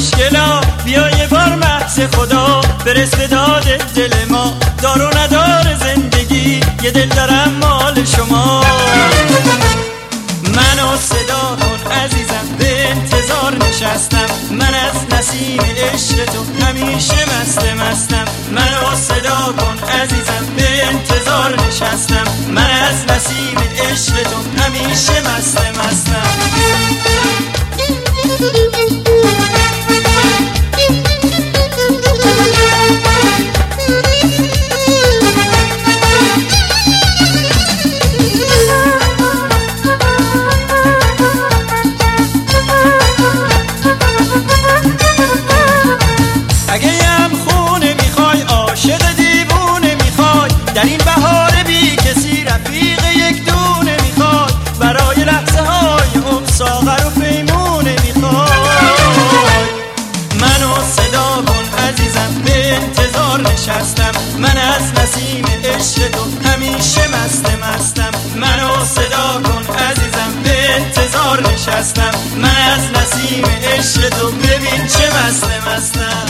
خوشگلا، بیا یه بار محض خدا برس به داد دل ما. دار و ندار زندگی یه دل دارم مال شما. منو صدا کن عزیزم، به انتظار نشستم. من از نسیم عشق تو همیشه مستم. منو صدا کن عزیزم، به انتظار نشستم. من از نسیم عشق تو همیشه مستم. اگه یم خونه میخوای، عاشق دیوونه میخوای، در این بهار بی کسی رفیق یک دونه میخوای، برای لحظه های هم ساغر و پیمونه میخوای. منو صدا کن عزیزم، به انتظار نشستم. من از نسیم عشق تو همیشه مستم. منو صدا کن عزیزم، به انتظار نشستم. من از نسیم عشق تو ببین چه مستم.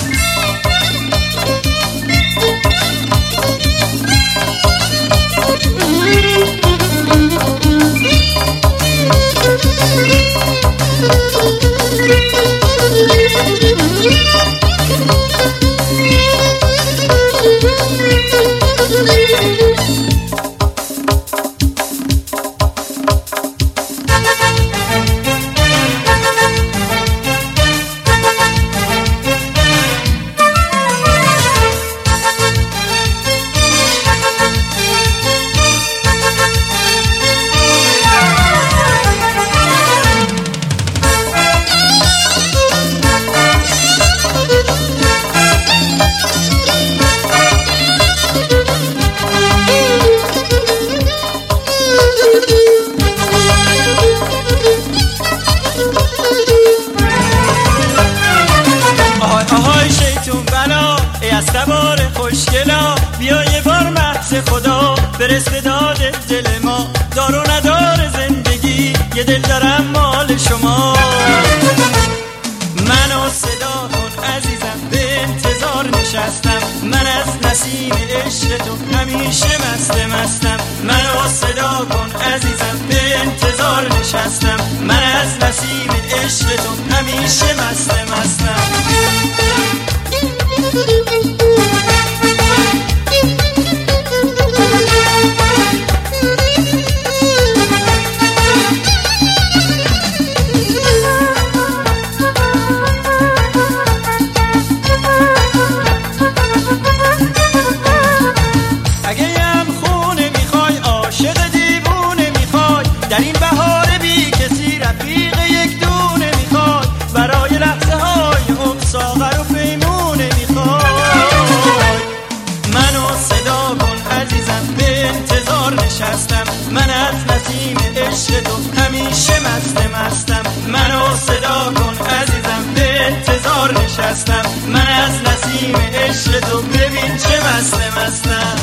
از تبار خوشگلا، بیا یه بار محض خدا برس به داد دل ما. دار و ندار زندگی یه دل دارم مال شما. منو صدا کن عزیزم، به انتظار نشستم. من از نسیم عشق تو همیشه مستم. منو صدا کن عزیزم، به انتظار نشستم. من از نسیم عشق تو همیشه مستم. اگه یم خونه میخوای، عاشق دیوونه میخوای، در این بهار بی کسی رفیق یک دونه میخوای، برای لحظه های هم ساغر و پیمونه میخوای. منو صدا کن عزیزم، به انتظار نشستم. من از نسیم عشق تو همیشه مستم. منو صدا کن عزیزم، به انتظار نشستم. من از نسیم عشق تو ببین چه مستم.